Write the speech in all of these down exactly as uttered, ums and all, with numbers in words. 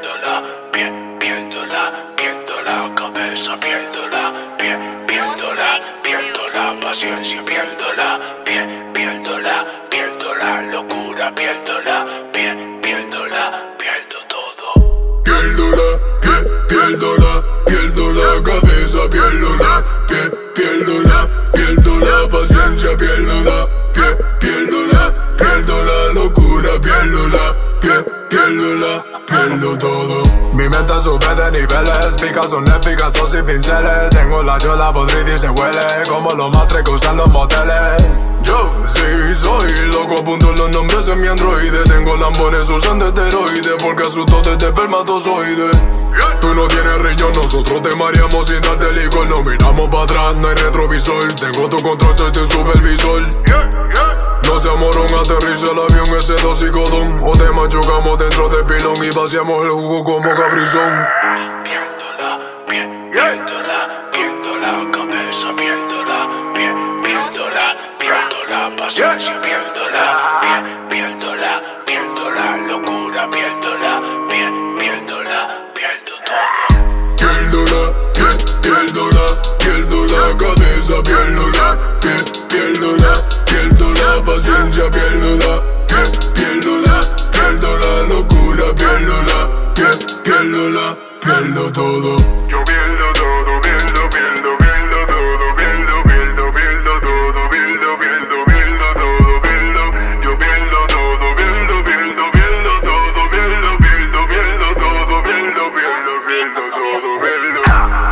pierdo la, pie, pierdo la, pierdo la cabeza, pierdo la, pie, pierdo la, pierdo la paciencia, pierdo la, pie, pierdo la, pierdo la locura, pierdo la, pie, pierdo la, pierdo todo. Pierdo la, pie, pierdo la, pierdo la cabeza, pierdo la, pie, pierdo la, pierdo la paciencia, pierdo la, pie, pierdo la, pierdo la locura, pierdo la, pie, pierdo la, pierdo todo. Mi mente sube de niveles, picas son épicas, son sin pinceles. Tengo la yola podrida y se huele como los matres que usan los moteles. Yo sí soy loco, apunto los nombres en mi androide. Tengo lambones usando esteroides porque asusto desde espermatozoide. Tú no tienes riñón, nosotros te mareamos sin darte licor. No miramos para atrás, no hay retrovisor. Tengo tu control, soy tu supervisor. No seas morón, aterriza el avión, ese doxicodón. O te machucamos dentro del pilón y vaciamos el jugo como Caprizón. Pierdo la, pie, pierdo la, pierdo la cabeza, pierdo la, pie, pierdo la, pierdo la paciencia, pierdo la, pie, pierdo la, pierdo la locura, pierdo la, pie, pierdo la, pierdo todo. Pierdo la, pie, pierdo la, pierdo la cabeza, pierdo la, pie, pierdo la, pierdo la paciencia, pierdo la, pie, pierdo la, pierdo la locura, pierdo la, pie, pierdo la, pierdo todo. Yo pierdo todo, pierdo, pierdo, pierdo todo, pierdo, pierdo, pierdo todo, pierdo, pierdo, pierdo todo, pierdo, yo pierdo todo, pierdo, pierdo, pierdo todo, pierdo, pierdo, pierdo todo, pierdo, pierdo, pierdo todo, pierdo.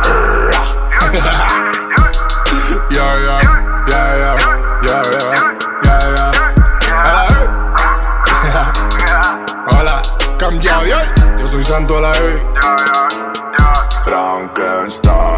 Yeah, yeah, yeah, yeah, yeah, yeah, yeah, yeah. Hola, come yo, yo. Yo soy Santo a la E. Frankenstein.